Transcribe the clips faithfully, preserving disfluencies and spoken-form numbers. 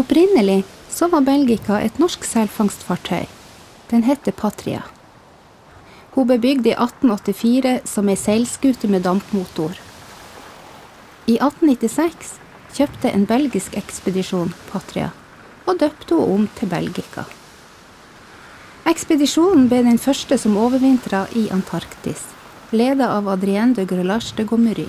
Opprinnelig så var Belgica et norsk selfangstfartøy. Den hette Patria. Hun ble bygd i atten åttifire som en seilskute med dampmotor. I atten nittiseks kjøpte en belgisk ekspedisjon Patria og døpte hun om til Belgica. Ekspedisjonen ble den første som overvintret i Antarktis, ledet av Adrien de Greulache de Gomery.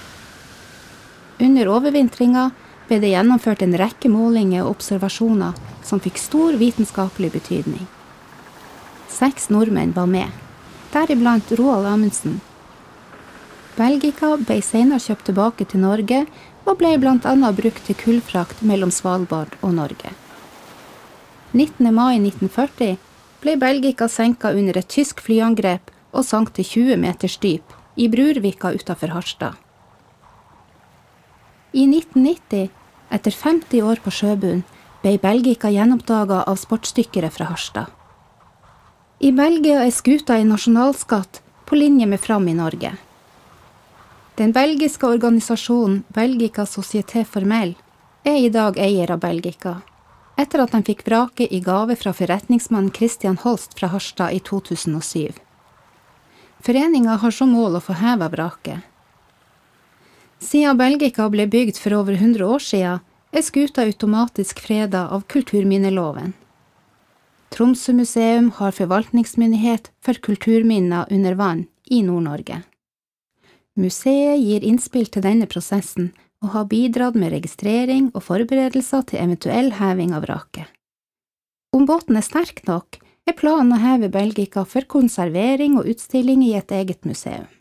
Under overvintringa ble det gjennomført en rekke målinger og observasjoner som fikk stor vitenskapelig betydning. Seks nordmenn var med, deriblant Roald Amundsen. Belgica ble senere kjøpt tilbake til Norge og ble blant annet brukt til kullfrakt mellom Svalbard og Norge. nittende mai nitten førti ble Belgica senket under et tysk flyangrep og sank til tjue meters dyp i Brurvika utenfor Harstad. I nitten nitti, etter femti år på sjøbunn, ble Belgica gjenoppdaget av sportsdykkere fra Harstad. I Belgia er skuta en nasjonalskatt på linje med Fram i Norge. Den belgiske organisasjonen Belgica Société Formelle er i dag eier av Belgica, etter at de fikk vraket i gave fra forretningsmann Christian Holst fra Harstad i to tusen og syv. Foreningen har som mål å få hevet vraket. Siden Belgica ble bygd for over hundre år siden, er skuta automatisk fredet av kulturminneloven. Tromsø museum har forvaltningsmyndighet for kulturminner under vann i Nord-Norge. Museet gir innspill til denne prosessen og har bidratt med registrering og forberedelser til eventuell heving av vraket. Om båten er sterk nok, er planen å heve Belgica for konservering og utstilling i et eget museum.